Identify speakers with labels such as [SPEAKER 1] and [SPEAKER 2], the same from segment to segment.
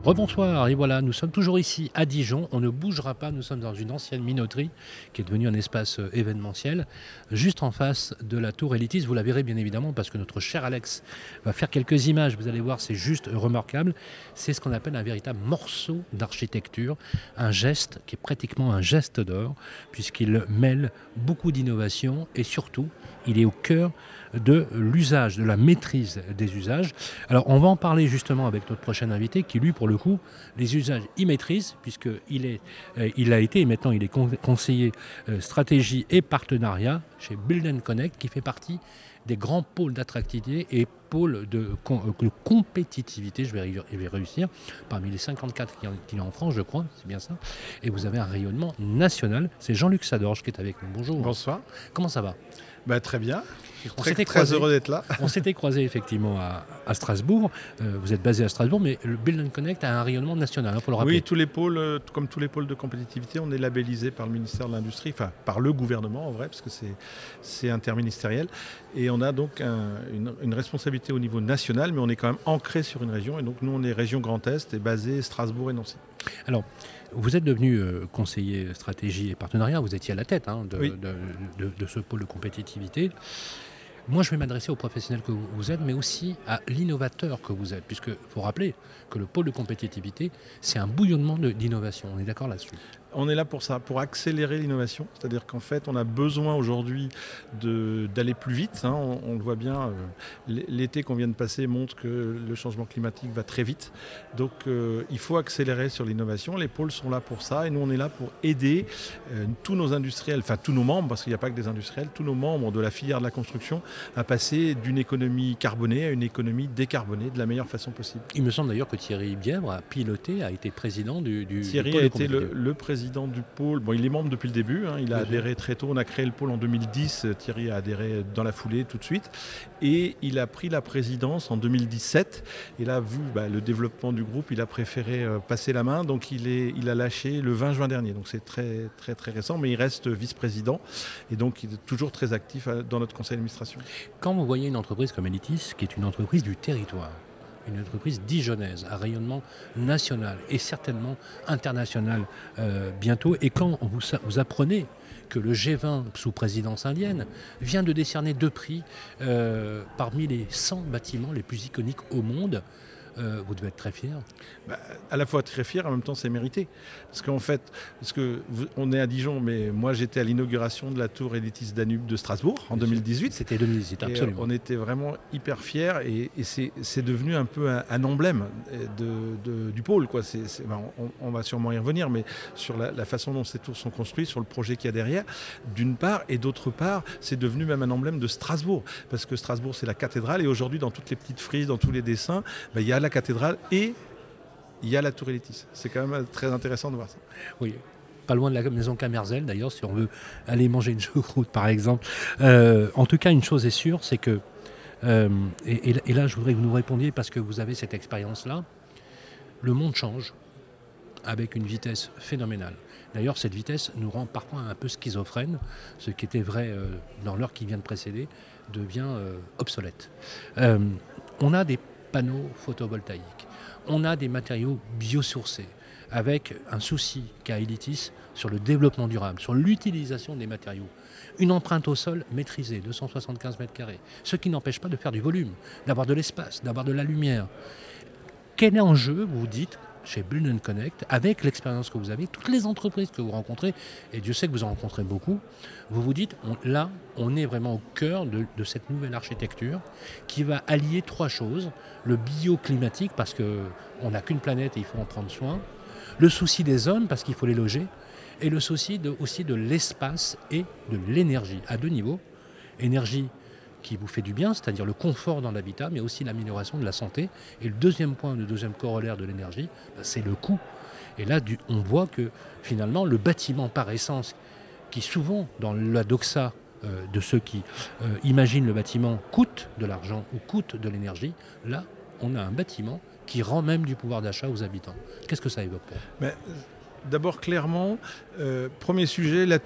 [SPEAKER 1] Rebonsoir, et voilà, nous sommes toujours ici à Dijon, on ne bougera pas, nous sommes dans une ancienne minoterie qui est devenue un espace événementiel, juste en face de la tour Elitis. Vous la verrez bien évidemment parce que notre cher Alex va faire quelques images, vous allez voir, c'est juste remarquable. C'est ce qu'on appelle un véritable morceau d'architecture, un geste qui est pratiquement un geste d'or, puisqu'il mêle beaucoup d'innovation et surtout, il est au cœur de l'usage, de la maîtrise des usages. Alors on va en parler justement avec notre prochain invité qui lui pour le coup les usages y maîtrise puisqu'il a été et maintenant il est conseiller stratégie et partenariat chez Build & Connect qui fait partie des grands pôles d'attractivité et pôles de compétitivité, je vais réussir, parmi les 54 qu'il y a en France, je crois, c'est bien ça. Et vous avez un rayonnement national. C'est Jean-Luc Sadorge qui est avec nous. Bonjour.
[SPEAKER 2] Bonsoir.
[SPEAKER 1] Comment ça va ?
[SPEAKER 2] Très bien.
[SPEAKER 1] Très
[SPEAKER 2] heureux d'être là.
[SPEAKER 1] On s'était croisés effectivement à Strasbourg. Vous êtes basé à Strasbourg, mais le Build & Connect a un rayonnement national, il faut le rappeler.
[SPEAKER 2] Oui, tous les pôles, comme tous les pôles de compétitivité, on est labellisé par le ministère de l'Industrie, enfin par le gouvernement en vrai, parce que c'est interministériel. Et on a donc une responsabilité au niveau national, mais on est quand même ancré sur une région. Et donc nous, on est région Grand Est et basé Strasbourg et Nancy.
[SPEAKER 1] Alors, vous êtes devenu conseiller stratégie et partenariat, vous étiez à la tête de ce pôle de compétitivité. Moi, je vais m'adresser aux professionnels que vous êtes, mais aussi à l'innovateur que vous êtes, puisqu'il faut rappeler que le pôle de compétitivité, c'est un bouillonnement d'innovation. On est d'accord là-dessus ?
[SPEAKER 2] On est là pour ça, pour accélérer l'innovation. C'est-à-dire qu'en fait, on a besoin aujourd'hui d'aller plus vite. On le voit bien, l'été qu'on vient de passer montre que le changement climatique va très vite. Donc, il faut accélérer sur l'innovation. Les pôles sont là pour ça et nous, on est là pour aider tous nos industriels, enfin tous nos membres, parce qu'il n'y a pas que des industriels, tous nos membres de la filière de la construction à passer d'une économie carbonée à une économie décarbonée de la meilleure façon possible.
[SPEAKER 1] Il me semble d'ailleurs que Thierry Bièvre a été président du
[SPEAKER 2] Thierry
[SPEAKER 1] pôle
[SPEAKER 2] a été le président du pôle. Bon, il est membre depuis le début. Il a adhéré très tôt. On a créé le pôle en 2010. Thierry a adhéré dans la foulée tout de suite. Et il a pris la présidence en 2017. Et là, le développement du groupe, il a préféré passer la main. Donc, il a lâché le 20 juin dernier. Donc, c'est très, très, très récent. Mais il reste vice-président. Et donc, il est toujours très actif dans notre conseil d'administration.
[SPEAKER 1] Quand vous voyez une entreprise comme Elitis, qui est une entreprise du territoire, une entreprise dijonnaise à rayonnement national et certainement international bientôt. Et quand vous apprenez que le G20 sous présidence indienne vient de décerner 2 prix parmi les 100 bâtiments les plus iconiques au monde, vous devez être très fier.
[SPEAKER 2] À la fois très fier, en même temps c'est mérité. Parce qu'en fait, on est à Dijon, mais moi j'étais à l'inauguration de la tour Elitis Danube de Strasbourg en 2018.
[SPEAKER 1] C'était 2018, absolument.
[SPEAKER 2] On était vraiment hyper fiers et c'est devenu un peu un emblème du pôle. Quoi. On va sûrement y revenir, mais sur la façon dont ces tours sont construites, sur le projet qu'il y a derrière, d'une part, et d'autre part, c'est devenu même un emblème de Strasbourg. Parce que Strasbourg c'est la cathédrale et aujourd'hui dans toutes les petites frises, dans tous les dessins, il y a la cathédrale et il y a la tour Elitis. C'est quand même très intéressant de voir ça.
[SPEAKER 1] Oui, pas loin de la maison Camerzel d'ailleurs, si on veut aller manger une choucroute par exemple. En tout cas, une chose est sûre, c'est que, et là je voudrais que vous nous répondiez parce que vous avez cette expérience-là, le monde change avec une vitesse phénoménale. D'ailleurs, cette vitesse nous rend parfois un peu schizophrènes. Ce qui était vrai dans l'heure qui vient de précéder devient obsolète. On a des panneaux photovoltaïques. On a des matériaux biosourcés avec un souci qu'a Elitis sur le développement durable, sur l'utilisation des matériaux. Une empreinte au sol maîtrisée, 275 mètres carrés, ce qui n'empêche pas de faire du volume, d'avoir de l'espace, d'avoir de la lumière. Quel est l'enjeu, vous dites, chez Build & Connect, avec l'expérience que vous avez, toutes les entreprises que vous rencontrez, et Dieu sait que vous en rencontrez beaucoup, vous vous dites, on est vraiment au cœur de cette nouvelle architecture qui va allier 3 choses. Le bioclimatique, parce qu'on n'a qu'une planète et il faut en prendre soin. Le souci des hommes, parce qu'il faut les loger. Et le souci aussi de l'espace et de l'énergie, à 2 niveaux. Énergie qui vous fait du bien, c'est-à-dire le confort dans l'habitat, mais aussi l'amélioration de la santé. Et le deuxième corollaire de l'énergie, c'est le coût. Et là, on voit que finalement, le bâtiment par essence, qui souvent, dans la doxa de ceux qui imaginent le bâtiment, coûte de l'argent ou coûte de l'énergie, là, on a un bâtiment qui rend même du pouvoir d'achat aux habitants. Qu'est-ce que ça évoque pour vous ?
[SPEAKER 2] D'abord, clairement, premier sujet, la tour.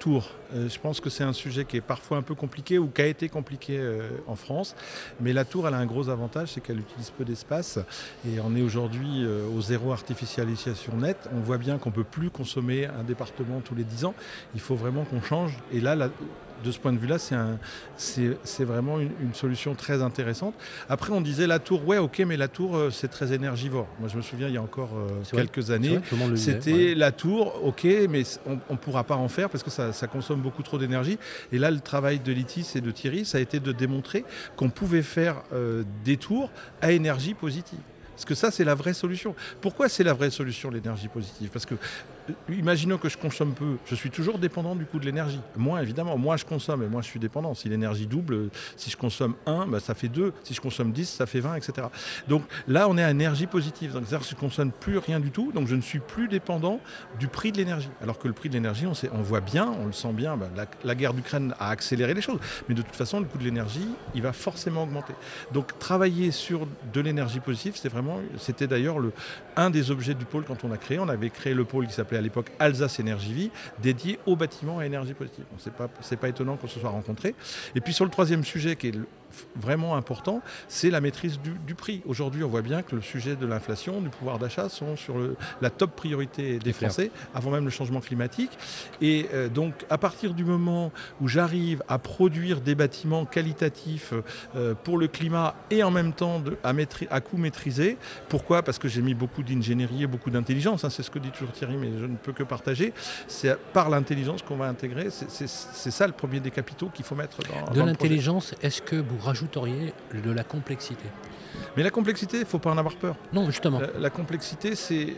[SPEAKER 2] Je pense que c'est un sujet qui est parfois un peu compliqué ou qui a été compliqué en France. Mais la tour, elle a un gros avantage, c'est qu'elle utilise peu d'espace. Et on est aujourd'hui au zéro artificialisation nette. On voit bien qu'on ne peut plus consommer un département tous les 10 ans. Il faut vraiment qu'on change. Et là, de ce point de vue-là, c'est vraiment une solution très intéressante. Après, on disait la tour, ouais, ok, mais la tour, c'est très énergivore. Moi, je me souviens, il y a encore quelques années, c'était la tour, ok, mais on ne pourra pas en faire parce que ça consomme beaucoup trop d'énergie. Et là, le travail de Litis et de Thierry, ça a été de démontrer qu'on pouvait faire des tours à énergie positive. Parce que ça, c'est la vraie solution. Pourquoi c'est la vraie solution, l'énergie positive ? Parce que, imaginons que je consomme peu, je suis toujours dépendant du coût de l'énergie. Moi, évidemment, moi je consomme et moi je suis dépendant. Si l'énergie double, si je consomme 1, ça fait 2. Si je consomme 10, ça fait 20, etc. Donc là, on est à énergie positive. Donc, c'est-à-dire que je ne consomme plus rien du tout, donc je ne suis plus dépendant du prix de l'énergie. Alors que le prix de l'énergie, on voit bien, on le sent bien, la guerre d'Ukraine a accéléré les choses. Mais de toute façon, le coût de l'énergie, il va forcément augmenter. Donc travailler sur de l'énergie positive, c'était d'ailleurs un des objets du pôle quand on a créé. On avait créé le pôle qui s'appelait à l'époque Alsace Énergie Vie, dédié aux bâtiments à énergie positive. Donc c'est pas étonnant qu'on se soit rencontrés. Et puis sur le troisième sujet qui est vraiment important, c'est la maîtrise du prix. Aujourd'hui, on voit bien que le sujet de l'inflation, du pouvoir d'achat sont sur la top priorité des Français, avant même le changement climatique. Et donc, à partir du moment où j'arrive à produire des bâtiments qualitatifs pour le climat et en même temps à coût maîtrisé, pourquoi ? Parce que j'ai mis beaucoup d'ingénierie et beaucoup d'intelligence, c'est ce que dit toujours Thierry, mais je ne peux que partager. C'est par l'intelligence qu'on va intégrer. C'est ça le premier des capitaux qu'il faut mettre dans
[SPEAKER 1] l'intelligence, est-ce que vous rajouteriez de la complexité ?
[SPEAKER 2] Mais la complexité, il ne faut pas en avoir peur.
[SPEAKER 1] Non, justement.
[SPEAKER 2] La complexité, c'est...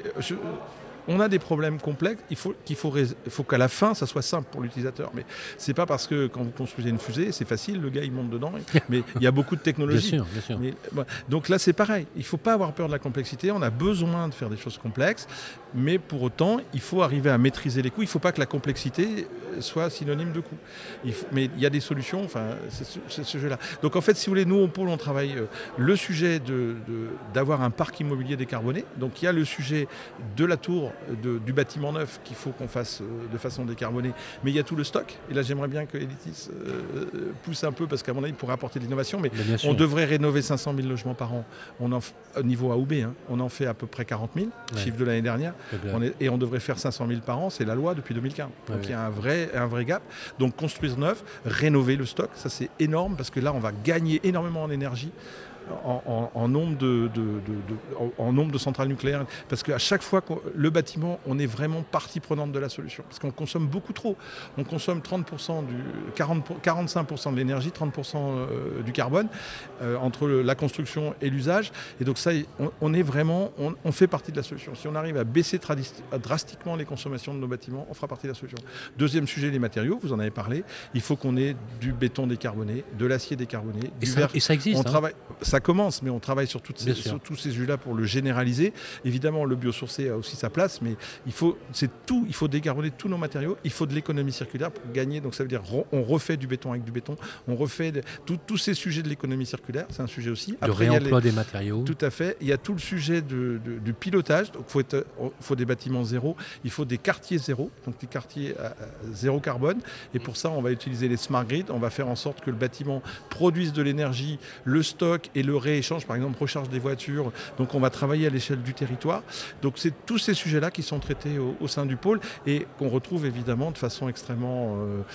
[SPEAKER 2] On a des problèmes complexes, il faut qu'à la fin, ça soit simple pour l'utilisateur. Mais c'est pas parce que quand vous construisez une fusée, c'est facile, le gars il monte dedans, mais il y a beaucoup de technologies.
[SPEAKER 1] Bien sûr.
[SPEAKER 2] Mais, donc là, c'est pareil, il ne faut pas avoir peur de la complexité, on a besoin de faire des choses complexes, mais pour autant, il faut arriver à maîtriser les coûts. Il ne faut pas que la complexité soit synonyme de coût. Mais il y a des solutions, c'est ce jeu-là. Donc en fait, si vous voulez, nous, au pôle, on travaille le sujet d'avoir un parc immobilier décarboné. Donc il y a le sujet de la tour, du bâtiment neuf qu'il faut qu'on fasse de façon décarbonée, mais il y a tout le stock. Et là, j'aimerais bien que Editis pousse un peu, parce qu'à mon avis, il pourrait apporter de l'innovation, mais on devrait rénover 500 000 logements par an. Au niveau AOB, on en fait à peu près 40 000, chiffre de l'année dernière, et on devrait faire 500 000 par an, c'est la loi depuis 2015. Donc il y a un vrai gap. Donc construire neuf, rénover le stock, ça c'est énorme, parce que là, on va gagner énormément en énergie. En nombre de centrales nucléaires, parce qu'à chaque fois que le bâtiment, on est vraiment partie prenante de la solution, parce qu'on consomme beaucoup trop. On consomme 45% de l'énergie, 30% du carbone entre la construction et l'usage, et donc ça, on fait partie de la solution. Si on arrive à baisser drastiquement les consommations de nos bâtiments, on fera partie de la solution. Deuxième sujet, les matériaux, vous en avez parlé, il faut qu'on ait du béton décarboné, de l'acier décarboné, du verre.
[SPEAKER 1] Et ça existe.
[SPEAKER 2] Ça commence, mais on travaille sur tous ces sujets-là pour le généraliser. Évidemment, le biosourcé a aussi sa place, mais il faut décarboner tous nos matériaux, il faut de l'économie circulaire pour gagner. Donc ça veut dire on refait du béton avec du béton, on refait tous ces sujets de l'économie circulaire, c'est un sujet aussi.
[SPEAKER 1] Après, réemploi des matériaux.
[SPEAKER 2] Tout à fait. Il y a tout le sujet du pilotage, donc il faut des bâtiments zéro, il faut des quartiers zéro, donc des quartiers à zéro carbone, et pour ça, on va utiliser les smart grids, on va faire en sorte que le bâtiment produise de l'énergie, le stock et le rééchange, par exemple, recharge des voitures. Donc on va travailler à l'échelle du territoire. Donc c'est tous ces sujets-là qui sont traités au sein du pôle et qu'on retrouve évidemment de façon extrêmement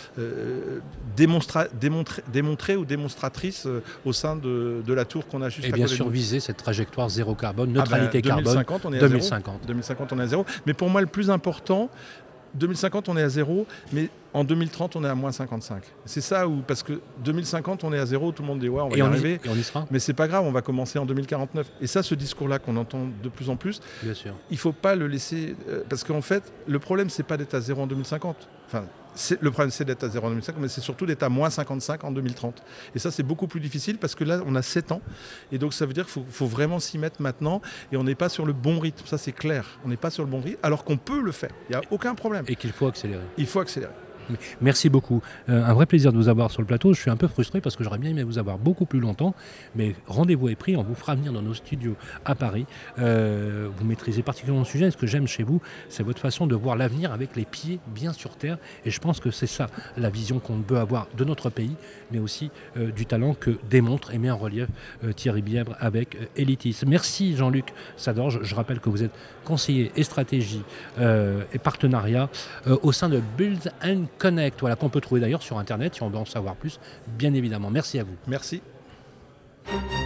[SPEAKER 2] démontrée ou démonstratrice au sein de la tour qu'on a juste à côté.
[SPEAKER 1] Et bien sûr, viser cette trajectoire zéro carbone, neutralité carbone.
[SPEAKER 2] 2050, on est à 2050, on est à zéro. Mais pour moi, le plus important, 2050, on est à zéro, mais en 2030, on est à moins 55. C'est ça parce que 2050, on est à zéro, tout le monde dit ouais, on va y arriver.
[SPEAKER 1] Et on y sera.
[SPEAKER 2] Mais c'est pas grave, on va commencer en 2049. Et ça, ce discours-là qu'on entend de plus en plus,
[SPEAKER 1] bien sûr.
[SPEAKER 2] Il faut pas le laisser, parce qu'en fait, le problème, c'est pas d'être à zéro en 2050. Enfin, le problème, c'est d'être à 0 en 2050, mais c'est surtout d'être à moins 55 en 2030. Et ça, c'est beaucoup plus difficile parce que là, on a 7 ans. Et donc, ça veut dire qu'il faut vraiment s'y mettre maintenant. Et on n'est pas sur le bon rythme. Ça, c'est clair. On n'est pas sur le bon rythme, alors qu'on peut le faire. Il n'y a aucun problème.
[SPEAKER 1] Et qu'il faut accélérer.
[SPEAKER 2] Il faut accélérer.
[SPEAKER 1] Merci beaucoup. Un vrai plaisir de vous avoir sur le plateau. Je suis un peu frustré parce que j'aurais bien aimé vous avoir beaucoup plus longtemps, mais rendez-vous est pris. On vous fera venir dans nos studios à Paris. Vous maîtrisez particulièrement le sujet. Ce que j'aime chez vous, c'est votre façon de voir l'avenir avec les pieds bien sur terre. Et je pense que c'est ça la vision qu'on peut avoir de notre pays, mais aussi du talent que démontre et met en relief Thierry Bièvre avec Elitis. Merci Jean-Luc Sadorge. Je rappelle que vous êtes conseiller et stratégie et partenariat au sein de Build and Connect, voilà, qu'on peut trouver d'ailleurs sur Internet si on veut en savoir plus, bien évidemment. Merci à vous.
[SPEAKER 2] Merci.